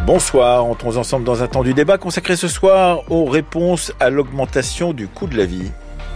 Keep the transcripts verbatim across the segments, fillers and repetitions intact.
Bonsoir, entrons ensemble dans un temps du débat consacré ce soir aux réponses à l'augmentation du coût de la vie.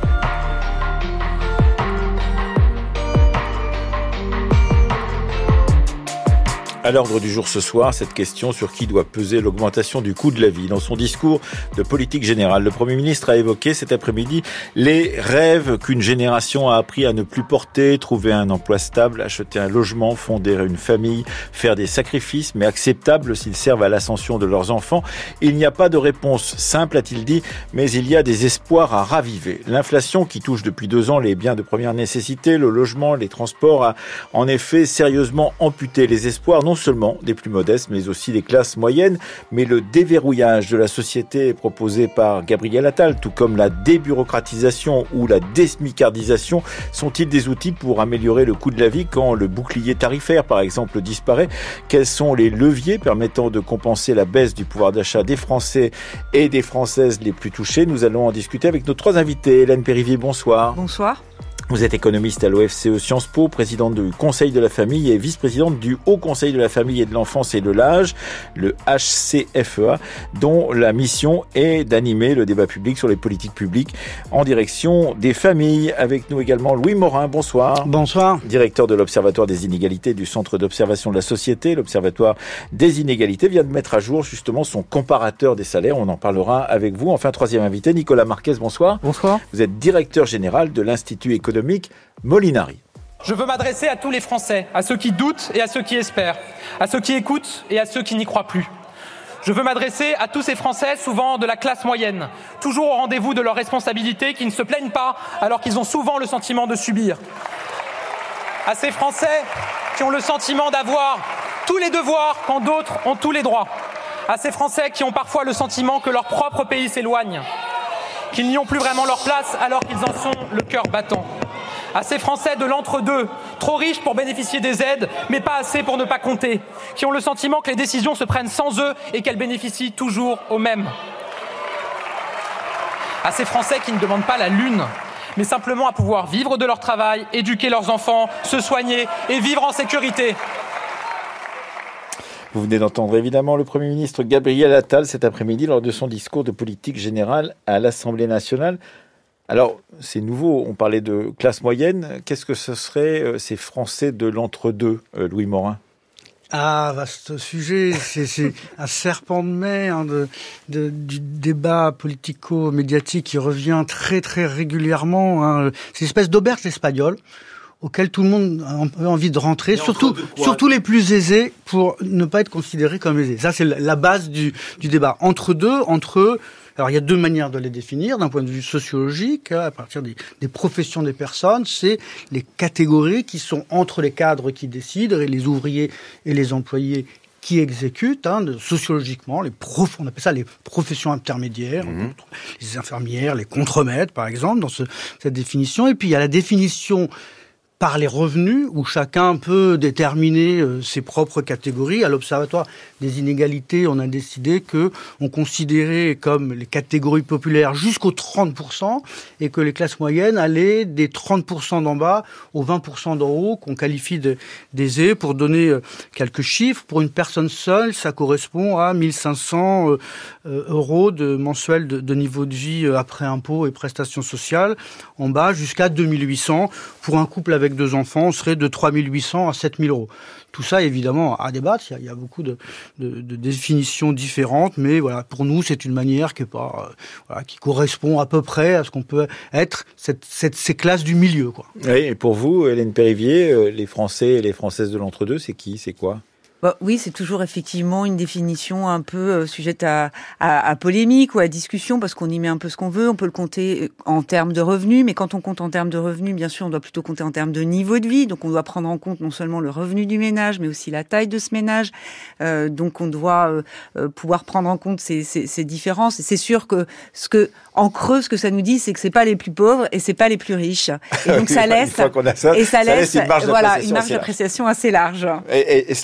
À l'ordre du jour ce soir, cette question sur qui doit peser l'augmentation du coût de la vie. Dans son discours de politique générale, le Premier ministre a évoqué cet après-midi les rêves qu'une génération a appris à ne plus porter, trouver un emploi stable, acheter un logement, fonder une famille, faire des sacrifices, mais acceptables s'ils servent à l'ascension de leurs enfants. Il n'y a pas de réponse simple, a-t-il dit, mais il y a des espoirs à raviver. L'inflation qui touche depuis deux ans les biens de première nécessité, le logement, les transports, a en effet sérieusement amputé les espoirs, non non seulement des plus modestes, mais aussi des classes moyennes. Mais le déverrouillage de la société proposé par Gabriel Attal, tout comme la débureaucratisation ou la désmicardisation, sont-ils des outils pour améliorer le coût de la vie quand le bouclier tarifaire, par exemple, disparaît ? Quels sont les leviers permettant de compenser la baisse du pouvoir d'achat des Français et des Françaises les plus touchés ? Nous allons en discuter avec nos trois invités. Hélène Périvier, bonsoir. Bonsoir. Vous êtes économiste à l'O F C E Sciences Po, présidente du Conseil de la Famille et vice-présidente du Haut Conseil de la Famille et de l'Enfance et de l'Âge, le H C F E A, dont la mission est d'animer le débat public sur les politiques publiques en direction des familles. Avec nous également Louis Morin, bonsoir. Bonsoir. Directeur de l'Observatoire des inégalités du Centre d'observation de la société. L'Observatoire des inégalités vient de mettre à jour justement son comparateur des salaires. On en parlera avec vous. Enfin, troisième invité, Nicolas Marquez, bonsoir. Bonsoir. Vous êtes directeur général de l'Institut économique Molinari. Je veux m'adresser à tous les Français, à ceux qui doutent et à ceux qui espèrent, à ceux qui écoutent et à ceux qui n'y croient plus. Je veux m'adresser à tous ces Français, souvent de la classe moyenne, toujours au rendez-vous de leurs responsabilités, qui ne se plaignent pas alors qu'ils ont souvent le sentiment de subir. À ces Français qui ont le sentiment d'avoir tous les devoirs quand d'autres ont tous les droits. À ces Français qui ont parfois le sentiment que leur propre pays s'éloigne, qu'ils n'y ont plus vraiment leur place alors qu'ils en sont le cœur battant. À ces Français de l'entre-deux, trop riches pour bénéficier des aides, mais pas assez pour ne pas compter, qui ont le sentiment que les décisions se prennent sans eux et qu'elles bénéficient toujours aux mêmes. À ces Français qui ne demandent pas la lune, mais simplement à pouvoir vivre de leur travail, éduquer leurs enfants, se soigner et vivre en sécurité. Vous venez d'entendre évidemment le Premier ministre Gabriel Attal cet après-midi lors de son discours de politique générale à l'Assemblée nationale. Alors, c'est nouveau, on parlait de classe moyenne. Qu'est-ce que ce serait euh, ces Français de l'entre-deux, euh, Louis Morin ? Ah, vaste sujet, c'est, c'est un serpent de mer hein, de, de, du débat politico-médiatique qui revient très très régulièrement. Hein. C'est une espèce d'auberge espagnole auquel tout le monde a un peu envie de rentrer, surtout, surtout les plus aisés, pour ne pas être considérés comme aisés. Ça, c'est la base du, du débat. Entre deux, entre eux, alors il y a deux manières de les définir, d'un point de vue sociologique, à partir des, des professions des personnes, c'est les catégories qui sont entre les cadres qui décident, et les ouvriers et les employés qui exécutent, hein, sociologiquement, les prof, on appelle ça les professions intermédiaires, mmh. les infirmières, les contremaîtres, par exemple, dans ce, cette définition. Et puis il y a la définition par les revenus, où chacun peut déterminer euh, ses propres catégories. À l'Observatoire des inégalités, on a décidé que on considérait comme les catégories populaires jusqu'aux trente pour cent et que les classes moyennes allaient des trente pour cent d'en bas aux vingt pour cent d'en haut, qu'on qualifie de, d'aisés. Pour donner euh, quelques chiffres, pour une personne seule, ça correspond à mille cinq cents euh, euh, euros de mensuel de, de niveau de vie euh, après impôts et prestations sociales, en bas jusqu'à deux mille huit cents. Pour un couple avec deux enfants, on serait de trois mille huit cents à sept mille euros. Tout ça, évidemment, à débattre. Il y a, il y a beaucoup de, de, de définitions différentes, mais voilà, pour nous, c'est une manière qui est pas, euh, voilà, qui correspond à peu près à ce qu'on peut être cette, cette, ces classes du milieu, quoi. Oui, et pour vous, Hélène Périvier, les Français et les Françaises de l'entre-deux, c'est qui, c'est quoi ? Bah, oui, c'est toujours effectivement une définition un peu euh, sujette à, à, à polémique ou à discussion, parce qu'on y met un peu ce qu'on veut. On peut le compter en termes de revenus, mais quand on compte en termes de revenus, bien sûr, on doit plutôt compter en termes de niveau de vie. Donc, on doit prendre en compte non seulement le revenu du ménage, mais aussi la taille de ce ménage. Euh, donc, on doit euh, pouvoir prendre en compte ces, ces, ces différences. Et c'est sûr que ce que, en creux, ce que ça nous dit, c'est que c'est pas les plus pauvres et c'est pas les plus riches. Et donc, ça laisse, une fois qu'on a ça, et ça, ça laisse, laisse une marge voilà, d'appréciation, une marge d'appréciation assez large. Et, et, et cela, c'est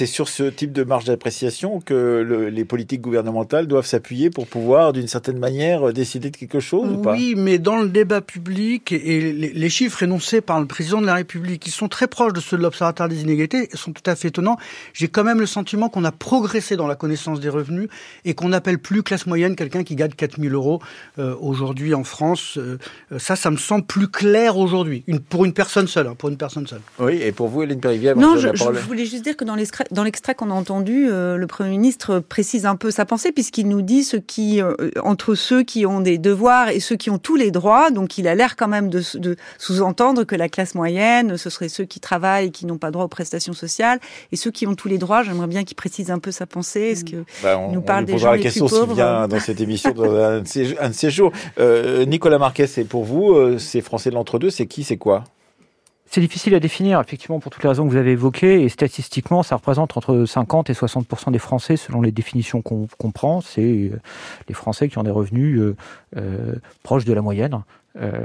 sur ce type de marge d'appréciation que le, les politiques gouvernementales doivent s'appuyer pour pouvoir, d'une certaine manière, décider de quelque chose, ou pas ? Oui, mais dans le débat public, et les, les chiffres énoncés par le président de la République, qui sont très proches de ceux de l'Observatoire des inégalités, sont tout à fait étonnants. J'ai quand même le sentiment qu'on a progressé dans la connaissance des revenus et qu'on n'appelle plus classe moyenne quelqu'un qui gagne quatre mille euros euh, aujourd'hui en France. Euh, ça, ça me semble plus clair aujourd'hui, une, pour une personne seule, hein, pour une personne seule. Oui, et pour vous, Hélène Périvier, non, je, je, je voulais juste dire que dans l'extrait, dans l'extrait qu'on a entendu, euh, le Premier ministre précise un peu sa pensée, puisqu'il nous dit ce qui, euh, entre ceux qui ont des devoirs et ceux qui ont tous les droits. Donc, il a l'air quand même de, de sous-entendre que la classe moyenne, ce serait ceux qui travaillent et qui n'ont pas droit aux prestations sociales, et ceux qui ont tous les droits. J'aimerais bien qu'il précise un peu sa pensée. Est-ce que bah, on, nous parle on lui des gens la les question plus pauvres. S'il vient dans cette émission dans un de ces, un de ces jours. Euh, Nicolas Marquez, c'est pour vous, euh, ces Français de l'entre-deux, c'est qui, c'est quoi ? C'est difficile à définir, effectivement, pour toutes les raisons que vous avez évoquées. Et statistiquement, ça représente entre cinquante et soixante pour cent des Français, selon les définitions qu'on, qu'on prend. C'est les Français qui ont des revenus euh, euh, proches de la moyenne. Euh,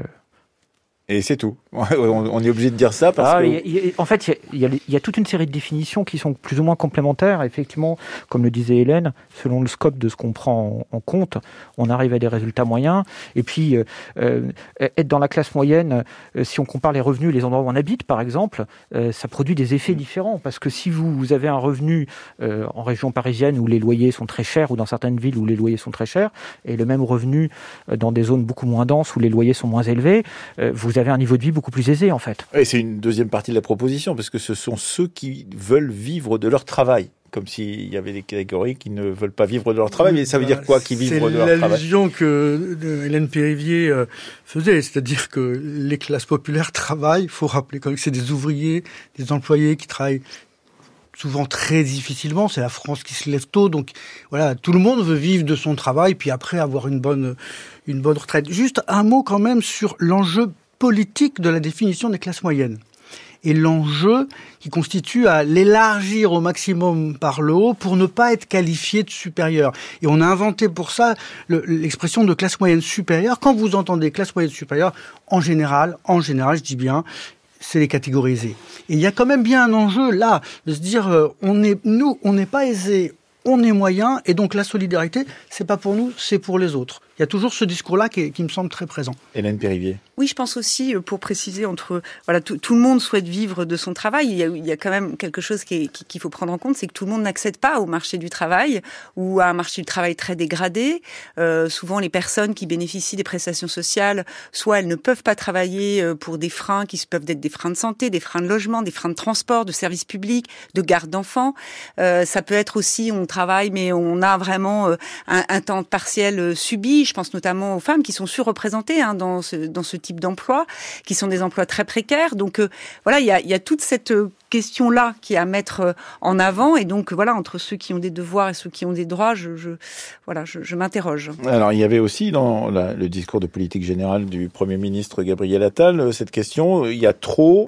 Et c'est tout. On est obligé de dire ça parce ah, que... y a, y a, en fait, il y, y, y a toute une série de définitions qui sont plus ou moins complémentaires. Effectivement, comme le disait Hélène, selon le scope de ce qu'on prend en, en compte, on arrive à des résultats moyens. Et puis, euh, euh, être dans la classe moyenne, euh, si on compare les revenus et les endroits où on habite, par exemple, euh, ça produit des effets différents. Parce que si vous, vous avez un revenu euh, en région parisienne où les loyers sont très chers, ou dans certaines villes où les loyers sont très chers, et le même revenu euh, dans des zones beaucoup moins denses où les loyers sont moins élevés, euh, vous avez un niveau de vie beaucoup plus aisé, en fait. Et c'est une deuxième partie de la proposition, parce que ce sont ceux qui veulent vivre de leur travail. Comme s'il y avait des catégories qui ne veulent pas vivre de leur travail. Mais ça veut dire quoi, qui vivent de leur travail ? C'est l'allusion que Hélène Périvier faisait, c'est-à-dire que les classes populaires travaillent. Il faut rappeler quand même que c'est des ouvriers, des employés qui travaillent souvent très difficilement. C'est la France qui se lève tôt, donc voilà, tout le monde veut vivre de son travail, puis après avoir une bonne, une bonne retraite. Juste un mot quand même sur l'enjeu politique de la définition des classes moyennes. Et l'enjeu qui constitue à l'élargir au maximum par le haut pour ne pas être qualifié de supérieur. Et on a inventé pour ça le, l'expression de classe moyenne supérieure. Quand vous entendez classe moyenne supérieure, en général, en général, je dis bien, c'est les catégories aisées. Et il y a quand même bien un enjeu là, de se dire, euh, on est, nous, on n'est pas aisés, on est moyen, et donc la solidarité, c'est pas pour nous, c'est pour les autres. Il y a toujours ce discours-là qui, qui me semble très présent. Hélène Périvier. Oui, je pense aussi, pour préciser, entre voilà, tout, tout le monde souhaite vivre de son travail. Il y a, il y a quand même quelque chose qui est, qui, qu'il faut prendre en compte, c'est que tout le monde n'accède pas au marché du travail ou à un marché du travail très dégradé. Euh, souvent, les personnes qui bénéficient des prestations sociales, soit elles ne peuvent pas travailler pour des freins qui peuvent être des freins de santé, des freins de logement, des freins de transport, de services publics, de garde d'enfants. Euh, ça peut être aussi, on travaille, mais on a vraiment un, un temps partiel subi. Je pense notamment aux femmes qui sont surreprésentées hein, dans ce, dans ce type d'emploi, qui sont des emplois très précaires. Donc euh, voilà, il y a, y a toute cette question-là qui est à mettre en avant. Et donc voilà, entre ceux qui ont des devoirs et ceux qui ont des droits, je, je, voilà, je, je m'interroge. Alors il y avait aussi dans la, le discours de politique générale du Premier ministre Gabriel Attal cette question, il y a trop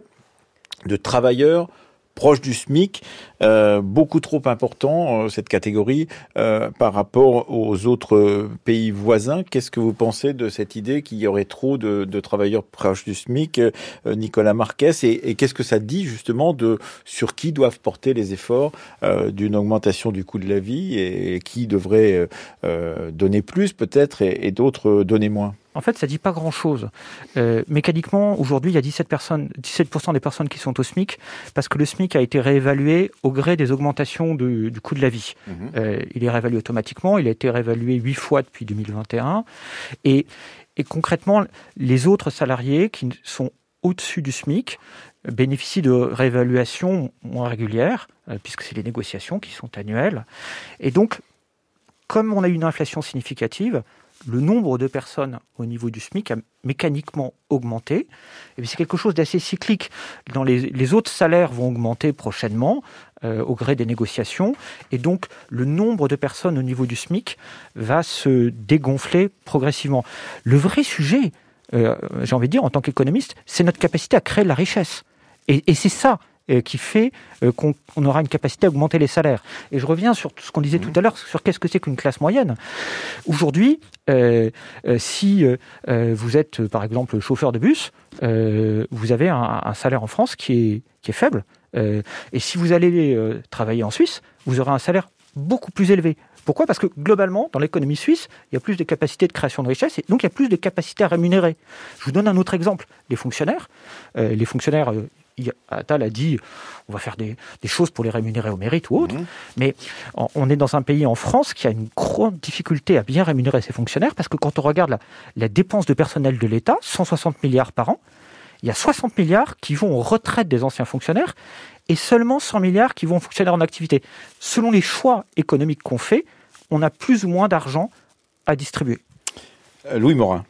de travailleurs proche du SMIC, euh, beaucoup trop important, euh, cette catégorie, euh, par rapport aux autres pays voisins. Qu'est-ce que vous pensez de cette idée qu'il y aurait trop de, de travailleurs proches du SMIC, euh, Nicolas Marquez, et, et qu'est-ce que ça dit justement de sur qui doivent porter les efforts euh, d'une augmentation du coût de la vie et, et qui devrait euh, donner plus peut-être et, et d'autres donner moins ? En fait, ça dit pas grand-chose. Euh, mécaniquement, aujourd'hui, il y a dix-sept personnes, dix-sept pour cent des personnes qui sont au SMIC, parce que le SMIC a été réévalué au gré des augmentations de, du coût de la vie. Mmh. Euh, il est réévalué automatiquement, il a été réévalué huit fois depuis deux mille vingt et un. Et, et concrètement, les autres salariés qui sont au-dessus du SMIC bénéficient de réévaluations moins régulières, euh, puisque c'est les négociations qui sont annuelles. Et donc, comme on a une inflation significative, le nombre de personnes au niveau du SMIC a mécaniquement augmenté. Et c'est quelque chose d'assez cyclique. Dans les, les autres salaires vont augmenter prochainement euh, au gré des négociations. Et donc, le nombre de personnes au niveau du SMIC va se dégonfler progressivement. Le vrai sujet, euh, j'ai envie de dire, en tant qu'économiste, c'est notre capacité à créer de la richesse. Et, et c'est ça qui fait qu'on on aura une capacité à augmenter les salaires. Et je reviens sur ce qu'on disait tout à l'heure, sur qu'est-ce que c'est qu'une classe moyenne. Aujourd'hui, euh, euh, si euh, vous êtes, par exemple, chauffeur de bus, euh, vous avez un, un salaire en France qui est, qui est faible, Euh, et si vous allez euh, travailler en Suisse, vous aurez un salaire beaucoup plus élevé. Pourquoi ? Parce que globalement, dans l'économie suisse, il y a plus de capacités de création de richesse et donc il y a plus de capacités à rémunérer. Je vous donne un autre exemple. Les fonctionnaires, euh, les fonctionnaires, euh, Attal a dit on va faire des, des choses pour les rémunérer au mérite ou autre, mmh. mais on est dans un pays en France qui a une grande difficulté à bien rémunérer ses fonctionnaires parce que quand on regarde la, la dépense de personnel de l'État, cent soixante milliards par an, il y a soixante milliards qui vont aux retraites des anciens fonctionnaires et seulement cent milliards qui vont aux fonctionnaires en activité. Selon les choix économiques qu'on fait, on a plus ou moins d'argent à distribuer. Euh, Louis Morin.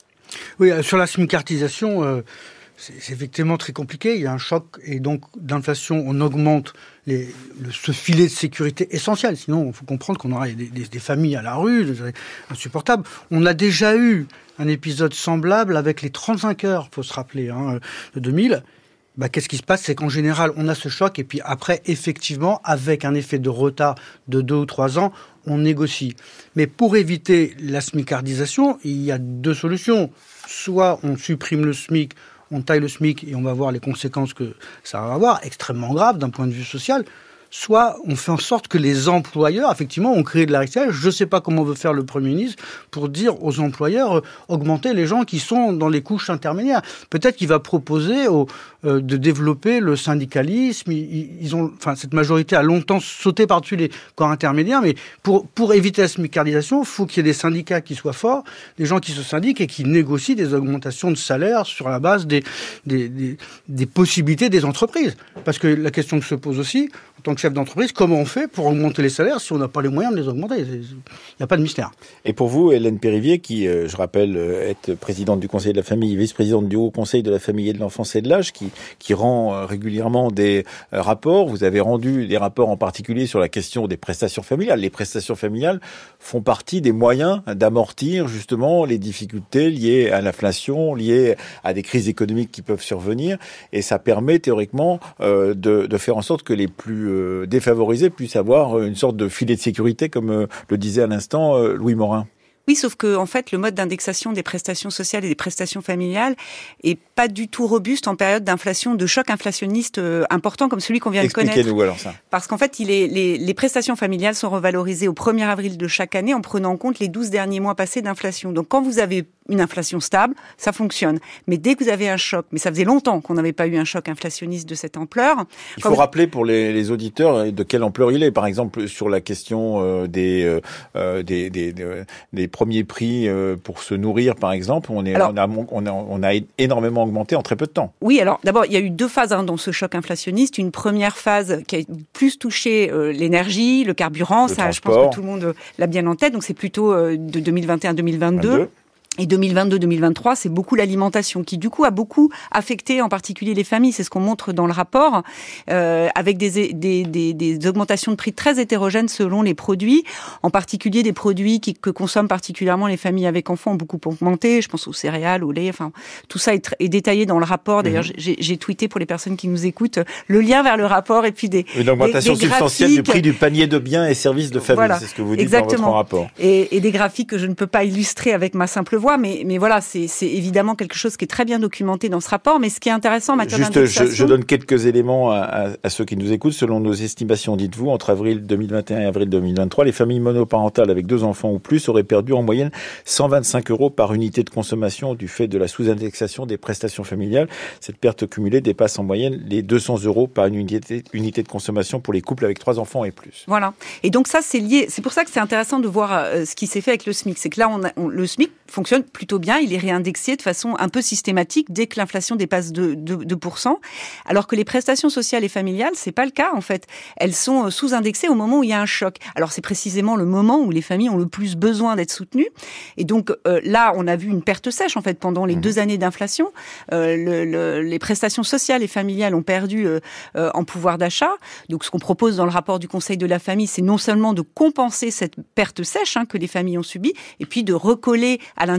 Oui, sur la smicartisation, euh, c'est, c'est effectivement très compliqué. Il y a un choc et donc d'inflation, on augmente les, le, ce filet de sécurité essentiel. Sinon, il faut comprendre qu'on aura des, des, des familles à la rue, insupportables. On a déjà eu un épisode semblable avec les trente-cinq heures, il faut se rappeler, hein, de deux mille. Bah, qu'est-ce qui se passe ? C'est qu'en général, on a ce choc et puis après, effectivement, avec un effet de retard de deux ou trois ans, on négocie. Mais pour éviter la smicardisation, il y a deux solutions. Soit on supprime le SMIC, on taille le SMIC et on va voir les conséquences que ça va avoir, extrêmement graves d'un point de vue social. Soit on fait en sorte que les employeurs, effectivement, ont créé de la richesse. Je ne sais pas comment veut faire le Premier ministre pour dire aux employeurs euh, augmenter les gens qui sont dans les couches intermédiaires. Peut-être qu'il va proposer aux, euh, de développer le syndicalisme. Ils, ils ont, enfin, cette majorité a longtemps sauté par-dessus les corps intermédiaires, mais pour, pour éviter la smicardisation, il faut qu'il y ait des syndicats qui soient forts, des gens qui se syndiquent et qui négocient des augmentations de salaire sur la base des, des, des, des possibilités des entreprises. Parce que la question que se pose aussi, en tant que chef d'entreprise, comment on fait pour augmenter les salaires si on n'a pas les moyens de les augmenter ? Il n'y a pas de mystère. Et pour vous, Hélène Périvier, qui, euh, je rappelle, euh, est présidente du Conseil de la Famille, vice-présidente du Haut Conseil de la Famille et de l'Enfance et de l'Âge, qui, qui rend euh, régulièrement des euh, rapports. Vous avez rendu des rapports en particulier sur la question des prestations familiales. Les prestations familiales font partie des moyens d'amortir justement les difficultés liées à l'inflation, liées à des crises économiques qui peuvent survenir. Et ça permet théoriquement euh, de, de faire en sorte que les plus euh, défavorisés puissent avoir une sorte de filet de sécurité, comme euh, le disait à l'instant euh, Louis Morin. Oui, sauf que en fait, le mode d'indexation des prestations sociales et des prestations familiales est pas du tout robuste en période d'inflation, de choc inflationniste euh, important comme celui qu'on vient de connaître. Expliquez-nous alors ça. Parce qu'en fait, il est, les, les prestations familiales sont revalorisées au premier avril de chaque année en prenant en compte les douze derniers mois passés d'inflation. Donc, quand vous avez une inflation stable, ça fonctionne. Mais dès que vous avez un choc, mais ça faisait longtemps qu'on n'avait pas eu un choc inflationniste de cette ampleur. Il faut vous... rappeler pour les, les auditeurs de quelle ampleur il est. Par exemple, sur la question euh, des, euh, des, des, des, des premiers prix euh, pour se nourrir, par exemple, on, est, alors, on, a, on, a, on a énormément augmenté en très peu de temps. Oui, alors d'abord, il y a eu deux phases hein, dans ce choc inflationniste. Une première phase qui a plus touché euh, l'énergie, le carburant, le ça, transport. Je pense que tout le monde l'a bien en tête. Donc c'est plutôt euh, de deux mille vingt et un à deux mille vingt-deux. vingt-deux. Et deux mille vingt-deux deux mille vingt-trois, c'est beaucoup l'alimentation qui, du coup, a beaucoup affecté en particulier les familles. C'est ce qu'on montre dans le rapport, euh, avec des, des, des, des augmentations de prix très hétérogènes selon les produits. En particulier, des produits qui, que consomment particulièrement les familles avec enfants ont beaucoup augmenté. Je pense aux céréales, au lait. Enfin, tout ça est, est détaillé dans le rapport. D'ailleurs, mmh. j'ai, j'ai tweeté pour les personnes qui nous écoutent le lien vers le rapport et puis des une augmentation des, des substantielle du prix du panier de biens et services de famille. Voilà. C'est ce que vous dites Exactement. Dans votre rapport. Et, et des graphiques que je ne peux pas illustrer avec ma simple voix. Mais, mais voilà, c'est, c'est évidemment quelque chose qui est très bien documenté dans ce rapport. Mais ce qui est intéressant en matière Juste, d'indexation... je, je donne quelques éléments à, à, à ceux qui nous écoutent. Selon nos estimations, dites-vous, entre avril deux mille vingt et un et avril deux mille vingt-trois, les familles monoparentales avec deux enfants ou plus auraient perdu en moyenne cent vingt-cinq euros par unité de consommation du fait de la sous-indexation des prestations familiales. Cette perte cumulée dépasse en moyenne les deux cents euros par une unité, unité de consommation pour les couples avec trois enfants et plus. Voilà. Et donc ça, c'est lié. C'est pour ça que c'est intéressant de voir euh, ce qui s'est fait avec le SMIC. C'est que là, on a, on, le SMIC fonctionne plutôt bien, il est réindexé de façon un peu systématique dès que l'inflation dépasse deux, deux, deux pour cent, alors que les prestations sociales et familiales, c'est pas le cas en fait. Elles sont sous-indexées au moment où il y a un choc. Alors c'est précisément le moment où les familles ont le plus besoin d'être soutenues. Et donc euh, là, on a vu une perte sèche en fait pendant les mmh. deux années d'inflation. Euh, le, le, les prestations sociales et familiales ont perdu euh, euh, en pouvoir d'achat. Donc ce qu'on propose dans le rapport du Conseil de la famille, c'est non seulement de compenser cette perte sèche hein, que les familles ont subie, et puis de recoller à l'indice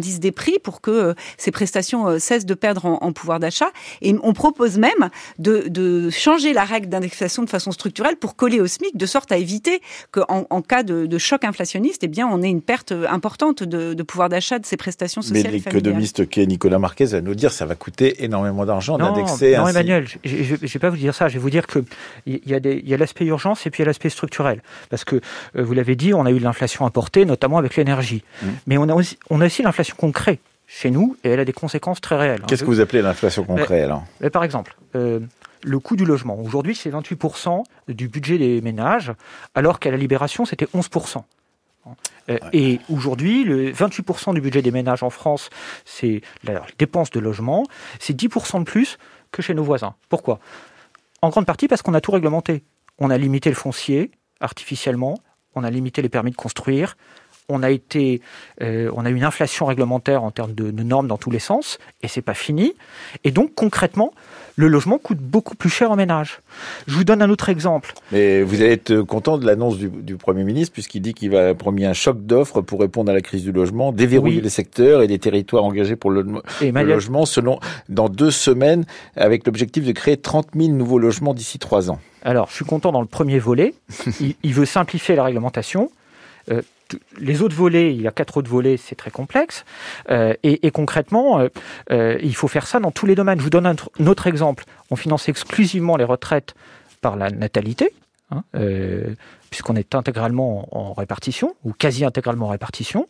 l'indice des prix pour que euh, ces prestations euh, cessent de perdre en, en pouvoir d'achat. Et on propose même de, de changer la règle d'indexation de façon structurelle pour coller au SMIC, de sorte à éviter qu'en en cas de, de choc inflationniste, eh bien, on ait une perte importante de, de pouvoir d'achat de ces prestations sociales. Mais l'économiste qui est Nicolas Marquez va nous dire que ça va coûter énormément d'argent d'indexer. Non, ainsi. Emmanuel, je ne vais pas vous dire ça. Je vais vous dire qu'il y a, des, y a l'aspect urgence et puis il y a l'aspect structurel. Parce que, euh, vous l'avez dit, on a eu de l'inflation importée, notamment avec l'énergie. Mmh. Mais on a aussi, on a aussi l'inflation concrète chez nous et elle a des conséquences très réelles. Qu'est-ce hein. que vous appelez l'inflation concrète alors ? mais, mais Par exemple, euh, le coût du logement. Aujourd'hui, c'est vingt-huit pour cent du budget des ménages, alors qu'à la Libération, c'était onze pour cent. Euh, ouais. Et aujourd'hui, le vingt-huit pour cent du budget des ménages en France, c'est la dépense de logement, c'est dix pour cent de plus que chez nos voisins. Pourquoi ? En grande partie parce qu'on a tout réglementé. On a limité le foncier artificiellement, on a limité les permis de construire, on a été, euh, on a eu une inflation réglementaire en termes de, de normes dans tous les sens, et c'est pas fini. Et donc concrètement, le logement coûte beaucoup plus cher en ménage. Je vous donne un autre exemple. Mais vous allez être content de l'annonce du, du Premier ministre, puisqu'il dit qu'il va promis un choc d'offres pour répondre à la crise du logement, déverrouiller oui. les secteurs et les territoires engagés pour le, le Manuel... logement, selon dans deux semaines, avec l'objectif de créer trente mille nouveaux logements d'ici trois ans. Alors, je suis content dans le premier volet. il, il veut simplifier la réglementation. Euh, Les autres volets, il y a quatre autres volets, c'est très complexe. Euh, et, et concrètement, euh, euh, il faut faire ça dans tous les domaines. Je vous donne un, un autre exemple. On finance exclusivement les retraites par la natalité, hein, euh, puisqu'on est intégralement en, en répartition, ou quasi intégralement en répartition.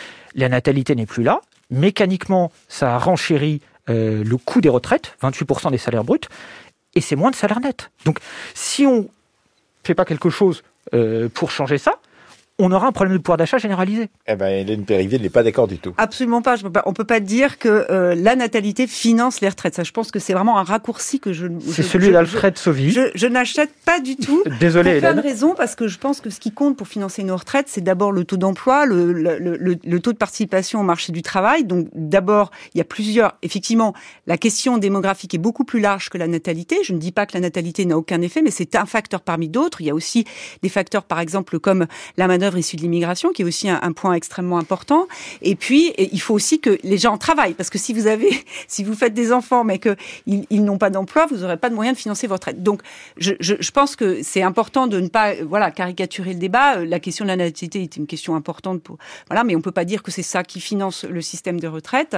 La natalité n'est plus là. Mécaniquement, ça a renchéri euh, le coût des retraites, vingt-huit pour cent des salaires bruts, et c'est moins de salaire net. Donc, si on ne fait pas quelque chose euh, pour changer ça, on aura un problème de pouvoir d'achat généralisé. Eh ben, Hélène Périvier n'est pas d'accord du tout. Absolument pas. Je peux pas. On peut pas dire que euh, la natalité finance les retraites. Ça, je pense que c'est vraiment un raccourci que je. C'est je, celui je, d'Alfred Sauvy. Je, je n'achète pas du tout. Désolé, Hélène. Pour plein de raisons, parce que je pense que ce qui compte pour financer nos retraites, c'est d'abord le taux d'emploi, le, le, le, le taux de participation au marché du travail. Donc, d'abord, il y a plusieurs. Effectivement, la question démographique est beaucoup plus large que la natalité. Je ne dis pas que la natalité n'a aucun effet, mais c'est un facteur parmi d'autres. Il y a aussi des facteurs, par exemple, comme la manœuvre issue de l'immigration, qui est aussi un, un point extrêmement important. Et puis, et il faut aussi que les gens travaillent, parce que si vous avez, si vous faites des enfants, mais que ils, ils n'ont pas d'emploi, vous n'aurez pas de moyen de financer votre retraite. Donc, je, je, je pense que c'est important de ne pas, voilà, caricaturer le débat. La question de la natalité est une question importante pour, voilà, mais on peut pas dire que c'est ça qui finance le système de retraite.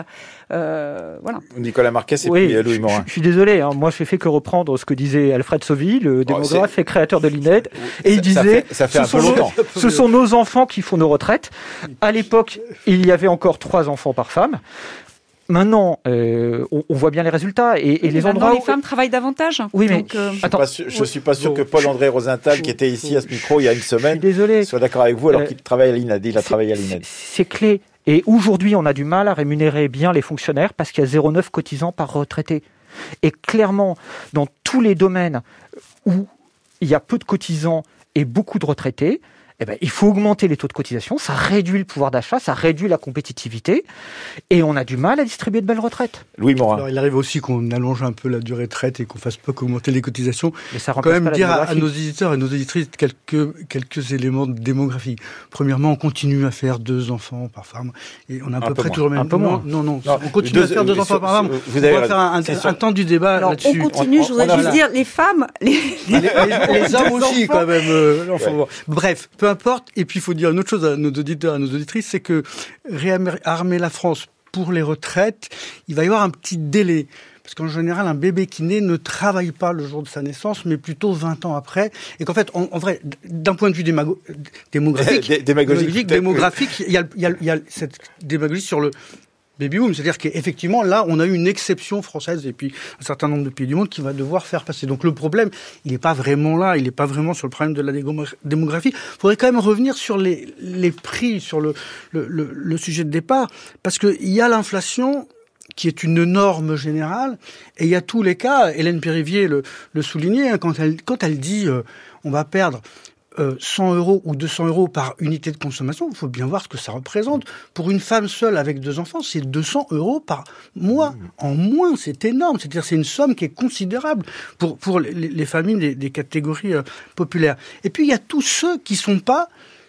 Euh, voilà. Nicolas Marquez et oui, puis Louis Morin. Je, je suis désolé, hein, moi, je fais que reprendre ce que disait Alfred Sauvy, le démographe oh, et créateur de l'I N E D, et ça, il disait, ça fait, ça fait un peu longtemps. Nos, ce sont nos enfants qui font nos retraites. À l'époque, il y avait encore trois enfants par femme. Maintenant, euh, on, on voit bien les résultats et, et les endroits où les où... femmes travaillent davantage. Oui, mais donc, euh... je ne suis, suis, suis pas sûr que Paul-André Rosenthal, qui était ici à ce micro il y a une semaine, désolé. soit d'accord avec vous alors euh, qu'il travaille à l'I N E D. Il a travaillé à l'I N E D. C'est clé. Et aujourd'hui, on a du mal à rémunérer bien les fonctionnaires parce qu'il y a zéro virgule neuf cotisants par retraité. Et clairement, dans tous les domaines où il y a peu de cotisants et beaucoup de retraités, eh ben, il faut augmenter les taux de cotisation, ça réduit le pouvoir d'achat, ça réduit la compétitivité, et on a du mal à distribuer de belles retraites. Louis Morin. Alors, il arrive aussi qu'on allonge un peu la durée de retraite et qu'on fasse pas qu'augmenter les cotisations. Mais ça quand même dire à, à nos éditeurs et nos éditrices quelques, quelques éléments de démographie. Premièrement, on continue à faire deux enfants par femme, et on a à peu, peu près moins. toujours le même... Un peu moins. Non, non, non, on continue deux, à faire deux enfants par femme. Vous on va faire un, un, un temps du débat Alors, là-dessus. On continue, on, je voudrais juste la... dire, les femmes... Les, les, les, les, les hommes aussi, quand même. Euh, enfin, ouais. Bref, peu importe, et puis il faut dire une autre chose à nos auditeurs, à nos auditrices, c'est que réarmer la France pour les retraites, il va y avoir un petit délai. Parce qu'en général, un bébé qui naît ne travaille pas le jour de sa naissance, mais plutôt vingt ans après. Et qu'en fait, en, en vrai, d'un point de vue démago- démographique, démagogique, démographique, il y a, il y a, il y a cette démagogie sur le baby boom, c'est-à-dire qu'effectivement, là, on a eu une exception française et puis un certain nombre de pays du monde qui va devoir faire passer. Donc le problème, il n'est pas vraiment là, il n'est pas vraiment sur le problème de la démographie. Il faudrait quand même revenir sur les, les prix, sur le, le, le, le sujet de départ, parce qu'il y a l'inflation qui est une norme générale, et il y a tous les cas, Hélène Périvier le, le soulignait, hein, quand, elle, quand elle dit euh, on va perdre Euh, cent euros ou deux cents euros par unité de consommation, il faut bien voir ce que ça représente. Pour une femme seule avec deux enfants, c'est deux cents euros par mois. En moins, c'est énorme. C'est-à-dire c'est une somme qui est considérable pour, pour les, les familles des, des catégories euh, populaires. Et puis, il y a tous ceux qui ne sont pas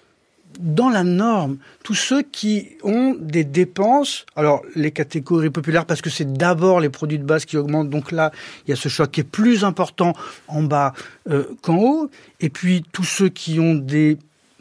dans la norme, tous ceux qui ont des dépenses, alors les catégories populaires, parce que c'est d'abord les produits de base qui augmentent, donc là, il y a ce choc qui est plus important en bas euh, qu'en haut, et puis tous ceux qui ont des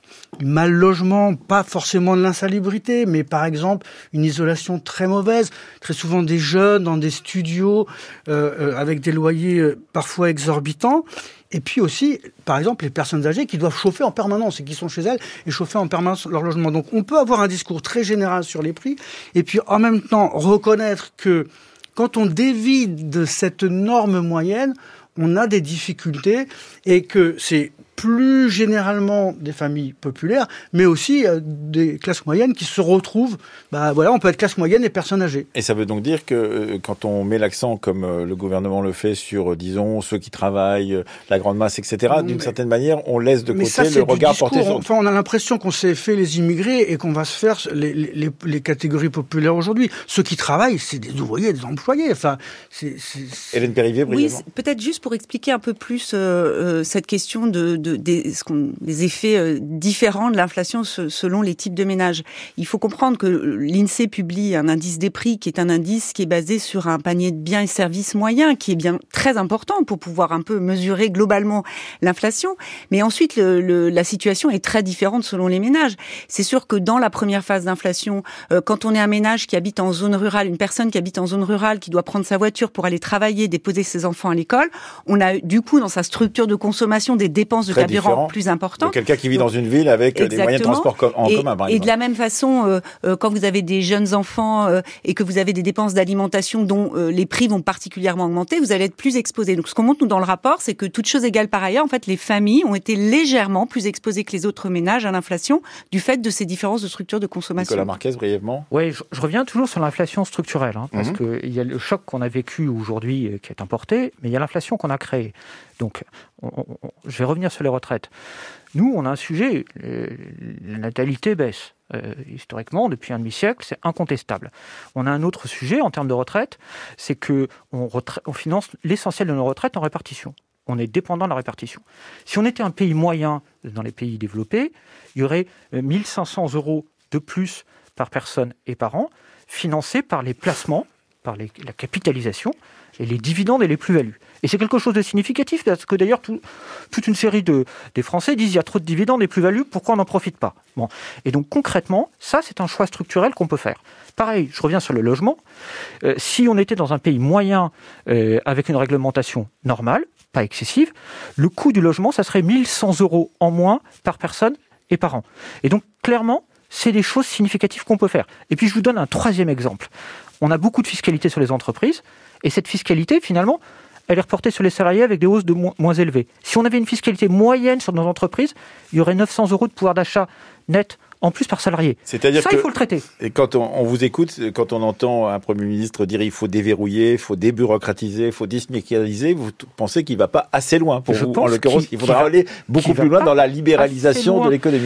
mal logement, pas forcément de l'insalubrité, mais par exemple une isolation très mauvaise, très souvent des jeunes dans des studios euh, euh, avec des loyers euh, parfois exorbitants. Et puis aussi, par exemple, les personnes âgées qui doivent chauffer en permanence et qui sont chez elles et chauffer en permanence leur logement. Donc on peut avoir un discours très général sur les prix et puis en même temps reconnaître que quand on dévie de cette norme moyenne, on a des difficultés et que c'est plus généralement des familles populaires, mais aussi euh, des classes moyennes qui se retrouvent, bah voilà, on peut être classe moyenne et personnes âgées. Et ça veut donc dire que euh, quand on met l'accent, comme euh, le gouvernement le fait, sur, euh, disons, ceux qui travaillent, euh, la grande masse, et cetera, d'une mais, certaine manière, on laisse de côté ça, le regard porté sur... Enfin, on a l'impression qu'on s'est fait les immigrés et qu'on va se faire les, les, les catégories populaires aujourd'hui. Ceux qui travaillent, c'est des ouvriers, des employés. Enfin, c'est... c'est, c'est... Hélène Périvier, brièvement. Oui, peut-être juste pour expliquer un peu plus euh, euh, cette question de... de Des, ce qu'on, des effets euh, différents de l'inflation se, selon les types de ménages. Il faut comprendre que l'INSEE publie un indice des prix qui est un indice qui est basé sur un panier de biens et services moyens qui est bien très important pour pouvoir un peu mesurer globalement l'inflation. Mais ensuite, le, le, la situation est très différente selon les ménages. C'est sûr que dans la première phase d'inflation, euh, quand on est un ménage qui habite en zone rurale, une personne qui habite en zone rurale, qui doit prendre sa voiture pour aller travailler, déposer ses enfants à l'école, on a du coup dans sa structure de consommation des dépenses de carburant plus importantes. Quelqu'un qui vit Donc, dans une ville avec exactement. des moyens de transport com- en et, commun, par exemple. Et de la même façon, euh, euh, quand vous avez des jeunes enfants euh, et que vous avez des dépenses d'alimentation dont euh, les prix vont particulièrement augmenter, vous allez être plus exposés. Donc ce qu'on montre nous dans le rapport, c'est que toutes choses égales par ailleurs, en fait, les familles ont été légèrement plus exposées que les autres ménages à l'inflation du fait de ces différences de structure de consommation. Nicolas Marquez, brièvement. Oui, je, je reviens toujours sur l'inflation structurelle, hein, parce mm-hmm. qu'il y a le choc qu'on a vécu aujourd'hui euh, qui est importé, mais il y a l'inflation qu'on a créée. Donc, on, on, je vais revenir sur les retraites. Nous, on a un sujet, euh, la natalité baisse. Euh, historiquement, depuis un demi-siècle, c'est incontestable. On a un autre sujet en termes de retraite, c'est qu'on retra- on finance l'essentiel de nos retraites en répartition. On est dépendant de la répartition. Si on était un pays moyen dans les pays développés, il y aurait mille cinq cents euros de plus par personne et par an, financés par les placements, par les, la capitalisation, et les dividendes et les plus-values. Et c'est quelque chose de significatif, parce que d'ailleurs, tout, toute une série de, des Français disent il y a trop de dividendes et plus-values, pourquoi on n'en profite pas ? Bon. Et donc concrètement, ça c'est un choix structurel qu'on peut faire. Pareil, je reviens sur le logement. Euh, si on était dans un pays moyen, euh, avec une réglementation normale, pas excessive, le coût du logement, ça serait mille cent euros en moins par personne et par an. Et donc clairement, c'est des choses significatives qu'on peut faire. Et puis je vous donne un troisième exemple. On a beaucoup de fiscalité sur les entreprises, et cette fiscalité, finalement, elle est reportée sur les salariés avec des hausses de mo- moins élevées. Si on avait une fiscalité moyenne sur nos entreprises, il y aurait neuf cents euros de pouvoir d'achat net en plus par salarié. C'est-à-dire ça, que, il faut le traiter. Et quand on, on vous écoute, quand on entend un Premier ministre dire il faut déverrouiller, il faut débureaucratiser, il faut désmécaniser, vous t- pensez qu'il ne va pas assez loin pour Je vous. pense En l'occurrence, qu'il, il faudra qu'il aller beaucoup plus loin dans la libéralisation de l'économie.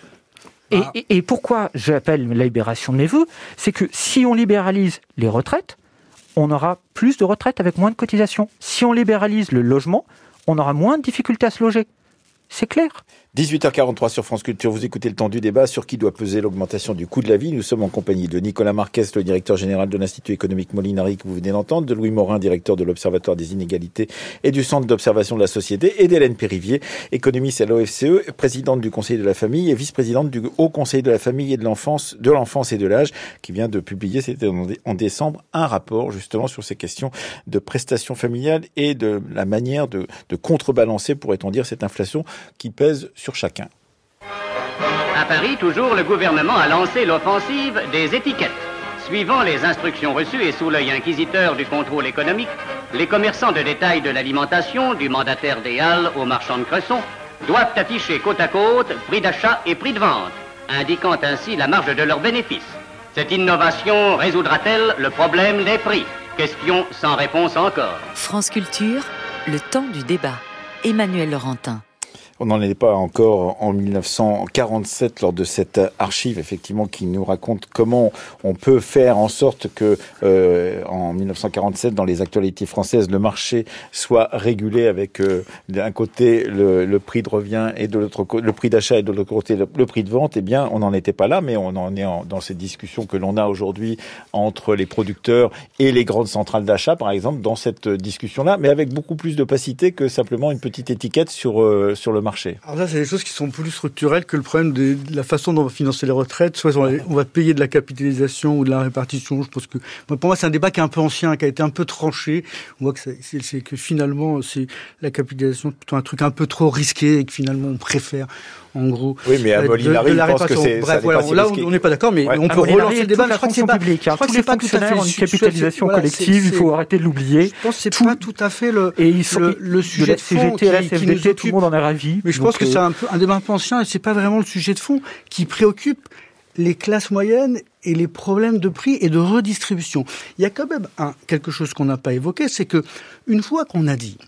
Et, et, et pourquoi j'appelle la libération de mes vœux, c'est que si on libéralise les retraites, on aura plus de retraites avec moins de cotisations. Si on libéralise le logement, on aura moins de difficultés à se loger. C'est clair. dix-huit heures quarante-trois sur France Culture, vous écoutez le temps du débat sur qui doit peser l'augmentation du coût de la vie. Nous sommes en compagnie de Nicolas Marquez, le directeur général de l'Institut économique Molinari que vous venez d'entendre, de Louis Morin, directeur de l'Observatoire des inégalités et du Centre d'observation de la société, et d'Hélène Périvier, économiste à l'O F C E, présidente du Conseil de la famille et vice-présidente du Haut Conseil de la famille et de l'enfance, de l'enfance et de l'âge, qui vient de publier, c'était en décembre, un rapport justement sur ces questions de prestations familiales et de la manière de, de contrebalancer, pourrait-on dire, cette inflation qui pèse sur chacun. À Paris, toujours, le gouvernement a lancé l'offensive des étiquettes. Suivant les instructions reçues et sous l'œil inquisiteur du contrôle économique, les commerçants de détail de l'alimentation, du mandataire des Halles aux marchands de Cresson, doivent afficher côte à côte prix d'achat et prix de vente, indiquant ainsi la marge de leurs bénéfices. Cette innovation résoudra-t-elle le problème des prix ? Question sans réponse encore. France Culture, le temps du débat. Emmanuel Laurentin. On n'en est pas encore en mille neuf cent quarante-sept lors de cette archive, effectivement, qui nous raconte comment on peut faire en sorte que, euh, en mille neuf cent quarante-sept, dans les actualités françaises, le marché soit régulé avec, euh, d'un côté, le, le prix de revient et de l'autre côté, le prix d'achat et de l'autre côté, le, le prix de vente. Eh bien, on n'en était pas là, mais on en est en, dans cette discussion que l'on a aujourd'hui entre les producteurs et les grandes centrales d'achat, par exemple, dans cette discussion-là, mais avec beaucoup plus d'opacité que simplement une petite étiquette sur, euh, sur le marché. Alors là, c'est des choses qui sont plus structurelles que le problème de, de la façon dont on va financer les retraites. Soit on va, on va payer de la capitalisation ou de la répartition. Je pense que, pour moi, c'est un débat qui est un peu ancien, qui a été un peu tranché. On voit que c'est, c'est, c'est que finalement, c'est la capitalisation plutôt un truc un peu trop risqué et que finalement, on préfère, en gros, oui, mais à Molinari, je pense que c'est, bref, voilà, pas si là, risqué. on n'est pas d'accord, mais ouais. on peut relancer le débat. Je crois que c'est pas, public, hein. je crois que c'est pas tout à fait une capitalisation voilà, collective. C'est, c'est, il faut arrêter de l'oublier. Je pense que c'est tout, pas tout à fait le, et ils sont, le, le sujet de, de fond qui, qui nous occupe. Tout le monde en est ravi. Mais je pense que c'est un peu un débat un peu ancien et c'est pas vraiment le sujet de fond qui préoccupe les classes moyennes et les problèmes de prix et de redistribution. Il y a quand même un, quelque chose qu'on n'a pas évoqué, c'est que une fois qu'on a dit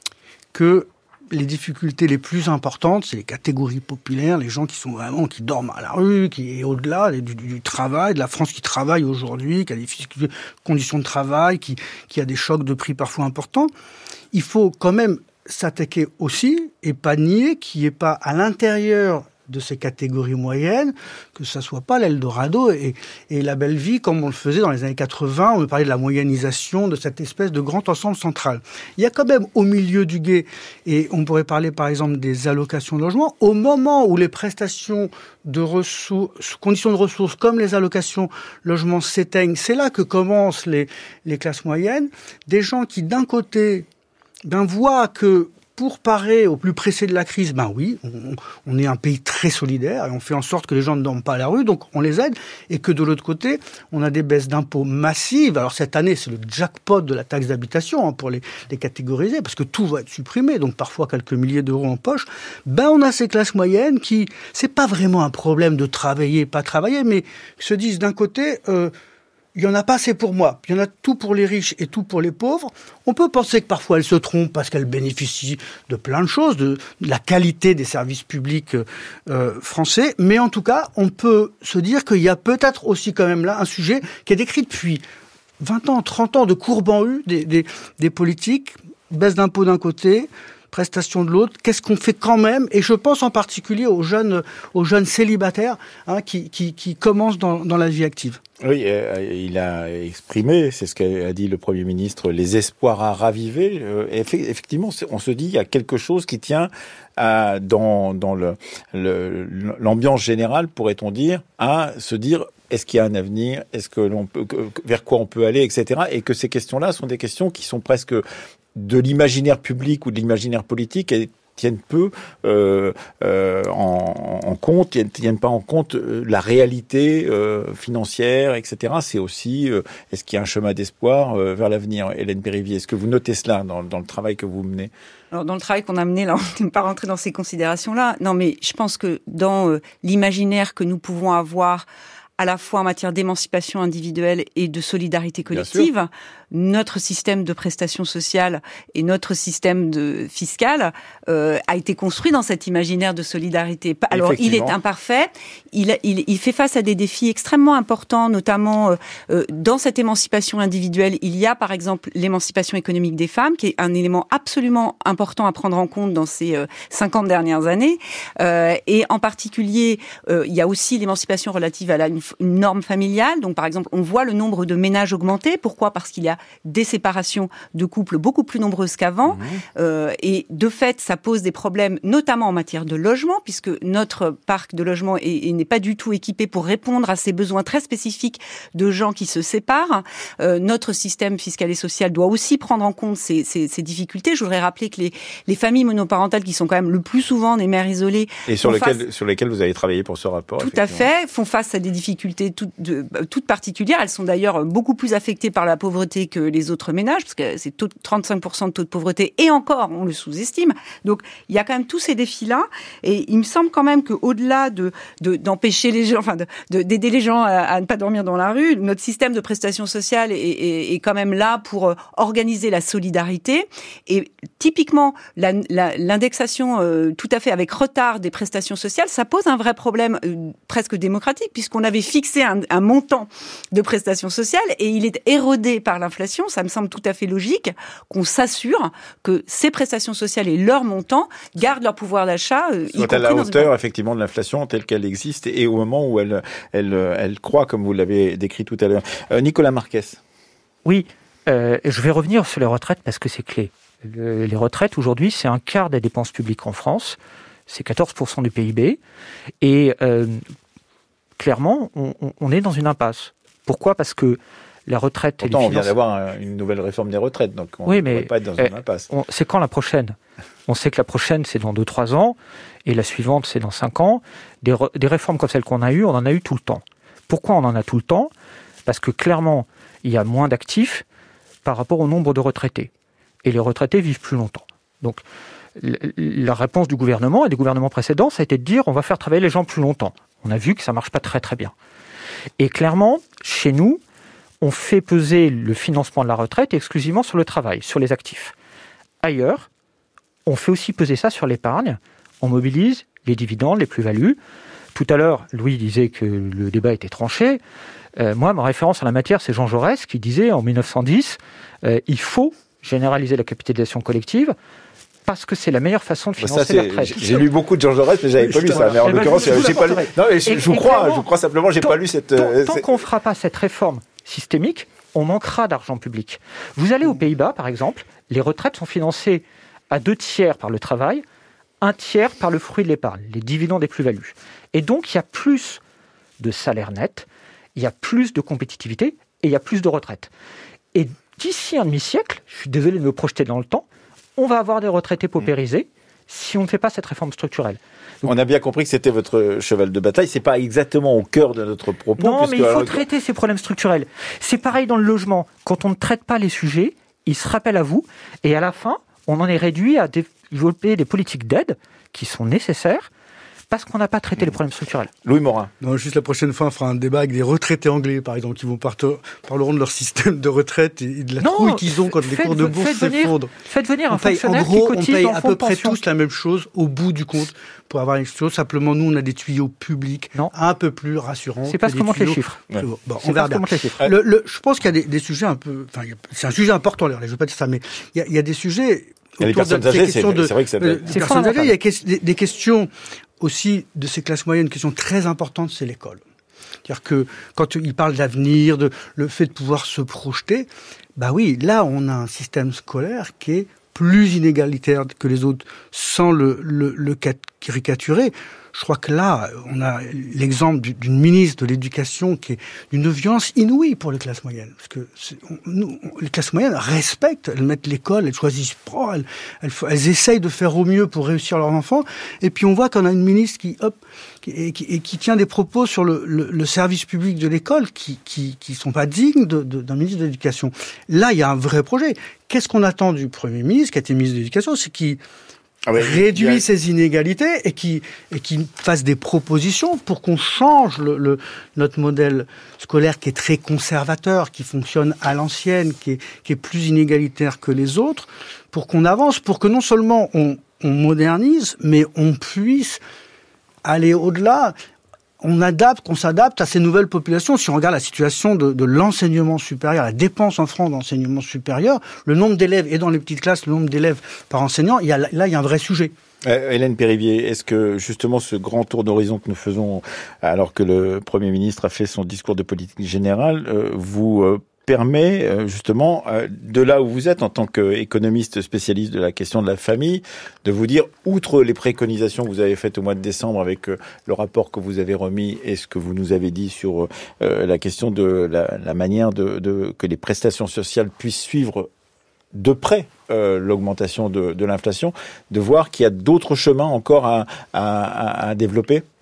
que les difficultés les plus importantes, c'est les catégories populaires, les gens qui sont vraiment, qui dorment à la rue, qui est au-delà du, du travail, de la France qui travaille aujourd'hui, qui a des conditions de travail, qui, qui a des chocs de prix parfois importants. Il faut quand même s'attaquer aussi, et pas nier qu'il n'y ait pas à l'intérieur de ces catégories moyennes, que ça soit pas l'Eldorado et, et la belle vie comme on le faisait dans les années quatre-vingts, on parlait de la moyennisation, de cette espèce de grand ensemble central. Il y a quand même au milieu du gué, et on pourrait parler par exemple des allocations de logement, au moment où les prestations de ressources, conditions de ressources comme les allocations logement s'éteignent, c'est là que commencent les, les classes moyennes, des gens qui d'un côté ben, voient que pour parer au plus pressé de la crise, ben oui, on, on est un pays très solidaire et on fait en sorte que les gens ne dorment pas à la rue, donc on les aide. Et que de l'autre côté, on a des baisses d'impôts massives. Alors cette année, c'est le jackpot de la taxe d'habitation hein, pour les, les catégoriser, parce que tout va être supprimé, donc parfois quelques milliers d'euros en poche. Ben on a ces classes moyennes qui, c'est pas vraiment un problème de travailler, pas travailler, mais se disent d'un côté... Euh, il n'y en a pas assez pour moi. Il y en a tout pour les riches et tout pour les pauvres. On peut penser que parfois elles se trompent parce qu'elles bénéficient de plein de choses, de, de la qualité des services publics euh, français. Mais en tout cas, on peut se dire qu'il y a peut-être aussi quand même là un sujet qui est décrit depuis vingt ans, trente ans de courbe en U des, des, des politiques, baisse d'impôts d'un côté, prestations de l'autre, qu'est-ce qu'on fait quand même? Et je pense en particulier aux jeunes, aux jeunes célibataires hein, qui, qui, qui commencent dans, dans la vie active. Oui, euh, il a exprimé, c'est ce qu'a dit le Premier ministre, les espoirs à raviver. Euh, effectivement, on se dit il y a quelque chose qui tient à, dans, dans le, le, l'ambiance générale, pourrait-on dire, à se dire est-ce qu'il y a un avenir, est-ce que l'on peut, vers quoi on peut aller, et cetera. Et que ces questions-là sont des questions qui sont presque de l'imaginaire public ou de l'imaginaire politique et tiennent peu euh, euh, en, en compte, tiennent, tiennent pas en compte euh, la réalité euh, financière, et cetera. C'est aussi, euh, est-ce qu'il y a un chemin d'espoir euh, vers l'avenir, Hélène Périvier? Est-ce que vous notez cela dans, dans le travail que vous menez? Alors, dans le travail qu'on a mené, là, on n'est pas rentré dans ces considérations-là. Non, mais je pense que dans euh, l'imaginaire que nous pouvons avoir à la fois en matière d'émancipation individuelle et de solidarité collective, notre système de prestations sociales et notre système de fiscal euh, a été construit dans cet imaginaire de solidarité. Alors, il est imparfait, il, il, il fait face à des défis extrêmement importants, notamment euh, dans cette émancipation individuelle. Il y a, par exemple, l'émancipation économique des femmes, qui est un élément absolument important à prendre en compte dans ces euh, cinquante dernières années. Euh, et en particulier, euh, il y a aussi l'émancipation relative à la, une, une norme familiale. Donc, par exemple, on voit le nombre de ménages augmenter. Pourquoi ? Parce qu'il y a des séparations de couples beaucoup plus nombreuses qu'avant. Mmh. Euh, et de fait, ça pose des problèmes, notamment en matière de logement, puisque notre parc de logement est, est, n'est pas du tout équipé pour répondre à ces besoins très spécifiques de gens qui se séparent. Euh, notre système fiscal et social doit aussi prendre en compte ces, ces, ces difficultés. Je voudrais rappeler que les, les familles monoparentales, qui sont quand même le plus souvent des mères isolées... Et sur, lequel, face... sur lesquelles vous avez travaillé pour ce rapport. Tout à fait, font face à des difficultés difficultés toutes, de, toutes particulières. Elles sont d'ailleurs beaucoup plus affectées par la pauvreté que les autres ménages, parce que c'est taux, trente-cinq pour cent de taux de pauvreté, et encore, on le sous-estime. Donc, il y a quand même tous ces défis-là, et il me semble quand même qu'au-delà de, de, d'empêcher les gens, enfin, de, de, d'aider les gens à, à ne pas dormir dans la rue, notre système de prestations sociales est, est, est quand même là pour organiser la solidarité. Et typiquement, la, la, l'indexation euh, tout à fait avec retard des prestations sociales, ça pose un vrai problème euh, presque démocratique, puisqu'on avait fixé un, un montant de prestations sociales et il est érodé par l'inflation. Ça me semble tout à fait logique qu'on s'assure que ces prestations sociales et leur montant gardent leur pouvoir d'achat. Euh, Soit à la hauteur, une... effectivement, de l'inflation telle qu'elle existe et au moment où elle, elle, elle croît, comme vous l'avez décrit tout à l'heure. Euh, Nicolas Marquez. Oui, euh, je vais revenir sur les retraites parce que c'est clé. Le, les retraites, aujourd'hui, c'est un quart des dépenses publiques en France. C'est quatorze pour cent du P I B. Et euh, clairement, on, on est dans une impasse. Pourquoi ? Parce que la retraite... Pourtant, et les on vient finances... d'avoir une nouvelle réforme des retraites, donc on oui, ne mais, pourrait pas être dans une euh, impasse. On, c'est quand la prochaine ? On sait que la prochaine, c'est dans deux trois ans, et la suivante, c'est dans cinq ans. Des, re, des réformes comme celle qu'on a eues, on en a eu tout le temps. Pourquoi on en a tout le temps ? Parce que clairement, il y a moins d'actifs par rapport au nombre de retraités. Et les retraités vivent plus longtemps. Donc, la réponse du gouvernement et des gouvernements précédents, ça a été de dire on va faire travailler les gens plus longtemps. On a vu que ça ne marche pas très très bien. Et clairement, chez nous, on fait peser le financement de la retraite exclusivement sur le travail, sur les actifs. Ailleurs, on fait aussi peser ça sur l'épargne. On mobilise les dividendes, les plus-values. Tout à l'heure, Louis disait que le débat était tranché. Euh, moi, ma référence en la matière, c'est Jean Jaurès qui disait en dix-neuf cent dix euh, il faut généraliser la capitalisation collective parce que c'est la meilleure façon de financer ça, la retraite. J'ai lu beaucoup de Jean Jaurès, mais j'avais oui, pas lu ça. Mais en l'occurrence, ben, j'ai pas lu. Non, mais je, et, je vous crois, je vous crois simplement, j'ai tant, pas lu cette. Tant, euh, tant qu'on ne fera pas cette réforme systémique, on manquera d'argent public. Vous allez aux Pays-Bas, par exemple, les retraites sont financées à deux tiers par le travail, un tiers par le fruit de l'épargne, les dividendes des plus-values. Et donc, il y a plus de salaire net, il y a plus de compétitivité et il y a plus de retraites. Et d'ici un demi-siècle, je suis désolé de me projeter dans le temps, on va avoir des retraités paupérisés si on ne fait pas cette réforme structurelle. Donc, on a bien compris que c'était votre cheval de bataille. C'est pas exactement au cœur de notre propos. Non, mais il faut alors... traiter ces problèmes structurels. C'est pareil dans le logement. Quand on ne traite pas les sujets, ils se rappellent à vous. Et à la fin, on en est réduit à développer des politiques d'aide qui sont nécessaires parce qu'on n'a pas traité les problèmes structurels. Louis Morin. Non, juste la prochaine fois, on fera un débat avec des retraités anglais, par exemple, qui vont partir, parleront de leur système de retraite et de la non, trouille qu'ils ont quand les cours de bourse s'effondrent. Faites venir un paye, fonctionnaire en gros, qui cotise on paye dans à fonds peu de près pension. tous la même chose au bout du compte pour avoir une chose. Simplement, nous, on a des tuyaux publics non. un peu plus rassurants. C'est parce qu'on monte les chiffres. Ouais. Bon, on verra bien. Les chiffres. Le, le, je pense qu'il y a des, des sujets un peu... Enfin, c'est un sujet important, là, je ne veux pas dire ça, mais il y a, il y a des sujets... Il y a les personnes âgées, c'est vrai que ça peut... C'est fondamental. Il y a des, des questions... aussi de ces classes moyennes, une question très importante, c'est l'école. C'est-à-dire que quand il parle d'avenir, de le fait de pouvoir se projeter, bah oui, là on a un système scolaire qui est plus inégalitaire que les autres, sans le, le, le caricaturer. Je crois que là, on a l'exemple d'une ministre de l'Éducation qui est d'une violence inouïe pour les classes moyennes. Parce que on, nous, on, les classes moyennes respectent, elles mettent l'école, elles choisissent pro, elles, elles, elles essayent de faire au mieux pour réussir leurs enfants. Et puis on voit qu'on a une ministre qui, hop, qui, et, qui, et qui tient des propos sur le, le, le service public de l'école qui, qui, qui sont pas dignes de, de, d'un ministre de l'Éducation. Là, il y a un vrai projet. Qu'est-ce qu'on attend du Premier ministre, qui a été ministre de l'Éducation, c'est qu'il Ah ouais, réduit a... ces inégalités et qui et qui fasse des propositions pour qu'on change le, le notre modèle scolaire qui est très conservateur, qui fonctionne à l'ancienne, qui est qui est plus inégalitaire que les autres, pour qu'on avance, pour que non seulement on on modernise, mais on puisse aller au-delà. On adapte, qu'on s'adapte à ces nouvelles populations. Si on regarde la situation de, de l'enseignement supérieur, la dépense en France d'enseignement supérieur, le nombre d'élèves, et dans les petites classes, le nombre d'élèves par enseignant, il y a, là, il y a un vrai sujet. Euh, Hélène Périvier, est-ce que justement ce grand tour d'horizon que nous faisons, alors que le Premier ministre a fait son discours de politique générale, euh, vous euh, permet justement, de là où vous êtes en tant qu'économiste spécialiste de la question de la famille, de vous dire, outre les préconisations que vous avez faites au mois de décembre avec le rapport que vous avez remis et ce que vous nous avez dit sur la question de la, la manière de, de que les prestations sociales puissent suivre de près euh, l'augmentation de, de l'inflation, de voir qu'il y a d'autres chemins encore à, à, à développer?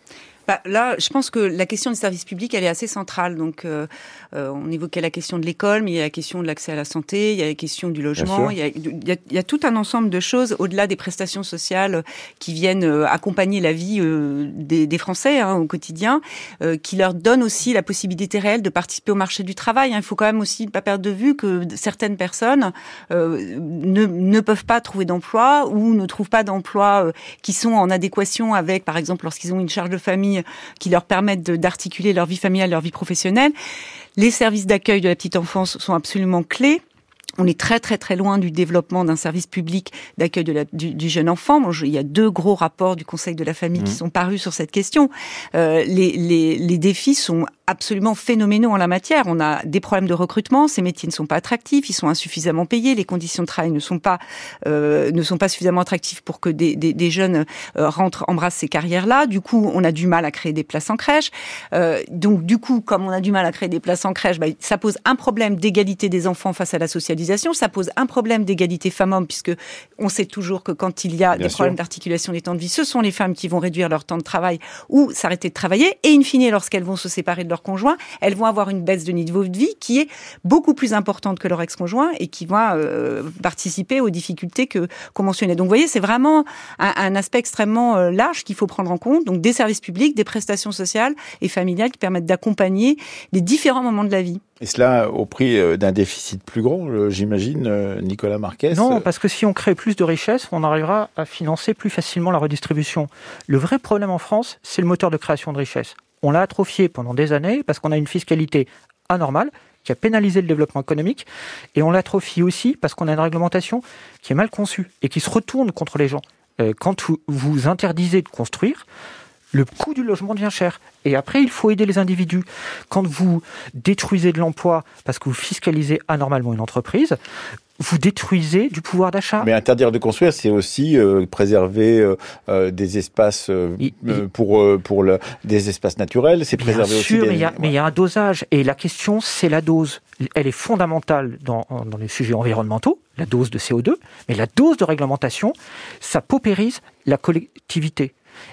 Bah, là, je pense que la question des services publics, elle est assez centrale. Donc, euh, euh, on évoquait la question de l'école, mais il y a la question de l'accès à la santé, il y a la question du logement, il y a, il, y a, il y a tout un ensemble de choses au-delà des prestations sociales qui viennent euh, accompagner la vie euh, des, des Français hein, au quotidien, euh, qui leur donnent aussi la possibilité réelle de participer au marché du travail. Hein. Il faut quand même aussi pas perdre de vue que certaines personnes euh, ne, ne peuvent pas trouver d'emploi ou ne trouvent pas d'emploi euh, qui sont en adéquation avec, par exemple, lorsqu'ils ont une charge de famille qui leur permettent de, d'articuler leur vie familiale, leur vie professionnelle. Les services d'accueil de la petite enfance sont absolument clés. On est très très très loin du développement d'un service public d'accueil de la, du, du jeune enfant. Bon, je, il y a deux gros rapports du Conseil de la famille mmh. qui sont parus sur cette question. Euh, les, les, les défis sont absolument phénoménaux en la matière. On a des problèmes de recrutement, ces métiers ne sont pas attractifs, ils sont insuffisamment payés, les conditions de travail ne sont pas euh, ne sont pas suffisamment attractives pour que des, des, des jeunes euh, rentrent, embrassent ces carrières-là. Du coup, on a du mal à créer des places en crèche. Euh, donc, du coup, comme on a du mal à créer des places en crèche, bah, ça pose un problème d'égalité des enfants face à la socialisation. Ça pose un problème d'égalité femmes-hommes, puisque on sait toujours que quand il y a Bien des sûr. problèmes d'articulation des temps de vie, ce sont les femmes qui vont réduire leur temps de travail ou s'arrêter de travailler. Et in fine, lorsqu'elles vont se séparer de leur conjoint, elles vont avoir une baisse de niveau de vie qui est beaucoup plus importante que leur ex-conjoint et qui va euh, participer aux difficultés que qu'on mentionnait. Donc, vous voyez, c'est vraiment un, un aspect extrêmement euh, large qu'il faut prendre en compte. Donc, des services publics, des prestations sociales et familiales qui permettent d'accompagner les différents moments de la vie. Et cela au prix d'un déficit plus grand, j'imagine, Nicolas Marquez. Non, parce que si on crée plus de richesses, on arrivera à financer plus facilement la redistribution. Le vrai problème en France, c'est le moteur de création de richesses. On l'a atrophié pendant des années parce qu'on a une fiscalité anormale qui a pénalisé le développement économique, et on l'atrophie aussi parce qu'on a une réglementation qui est mal conçue et qui se retourne contre les gens. Quand vous interdisez de construire, le coût du logement devient cher. Et après, il faut aider les individus. Quand vous détruisez de l'emploi parce que vous fiscalisez anormalement une entreprise, vous détruisez du pouvoir d'achat. Mais interdire de construire, c'est aussi euh, préserver euh, euh, des espaces euh, il, il, pour euh, pour le, des espaces naturels. C'est préserver bien aussi. Sûr, des... mais il y a mais il y a un dosage, et la question c'est la dose. Elle est fondamentale dans dans les sujets environnementaux, la dose de C O deux, mais la dose de réglementation, ça paupérise la collectivité.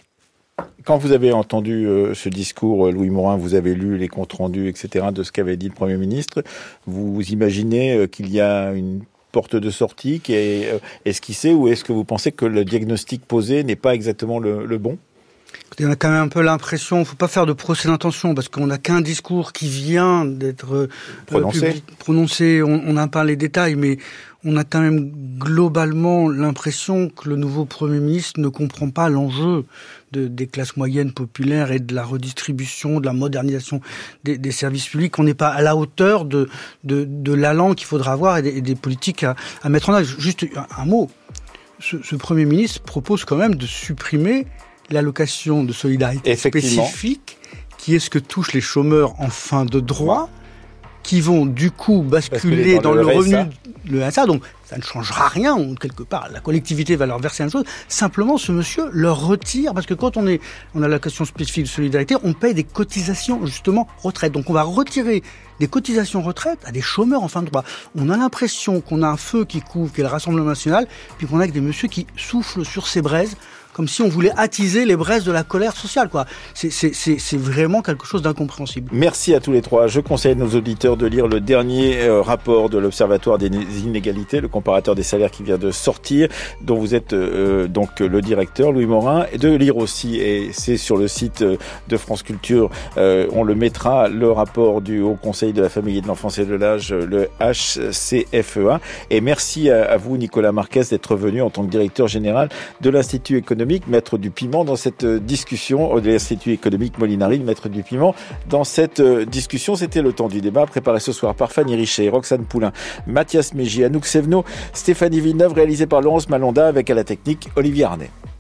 Quand vous avez entendu euh, ce discours, Louis Morin, vous avez lu les comptes rendus, et cetera, de ce qu'avait dit le Premier ministre, vous imaginez euh, qu'il y a une porte de sortie qui est euh, esquissée, ou est-ce que vous pensez que le diagnostic posé n'est pas exactement le, le bon ? On a quand même un peu l'impression, il ne faut pas faire de procès d'intention, parce qu'on n'a qu'un discours qui vient d'être euh, prononcé. Public, prononcé. On, on n'a pas les détails, mais on a quand même globalement l'impression que le nouveau Premier ministre ne comprend pas l'enjeu de, des classes moyennes populaires et de la redistribution, de la modernisation des, des services publics. On n'est pas à la hauteur de, de, de l'allant qu'il faudra avoir et des, et des politiques à, à mettre en œuvre. Juste un, un mot, ce, ce Premier ministre propose quand même de supprimer l'allocation de solidarité spécifique, qui est ce que touchent les chômeurs en fin de droit, qui vont du coup basculer dans, dans le, le revenu, le R S A. Donc ça ne changera rien, quelque part. La collectivité va leur verser une chose. Simplement, ce monsieur leur retire, parce que quand on est, on a l'allocation spécifique de solidarité, on paye des cotisations, justement, retraite. Donc on va retirer des cotisations retraite à des chômeurs en fin de droit. On a l'impression qu'on a un feu qui couvre, qui est le Rassemblement national, puis qu'on a des messieurs qui soufflent sur ces braises, comme si on voulait attiser les braises de la colère sociale, quoi. C'est, c'est, c'est, c'est vraiment quelque chose d'incompréhensible. Merci à tous les trois. Je conseille à nos auditeurs de lire le dernier euh, rapport de l'Observatoire des inégalités, le comparateur des salaires qui vient de sortir, dont vous êtes euh, donc le directeur, Louis Morin, et de lire aussi, et c'est sur le site de France Culture, euh, on le mettra, le rapport du Haut Conseil de la Famille et de l'Enfance et de l'Âge, le H C F E A. Et merci à, à vous, Nicolas Marquez, d'être venu en tant que directeur général de l'Institut économique, mettre du piment dans cette discussion, de l'Institut économique Molinari, mettre du piment dans cette discussion. C'était le temps du débat, préparé ce soir par Fanny Richet, Roxane Poulain, Mathias Mégy, Anouk Sévenot, Stéphanie Villeneuve, réalisé par Laurence Malonda, avec à la technique Olivier Arnay.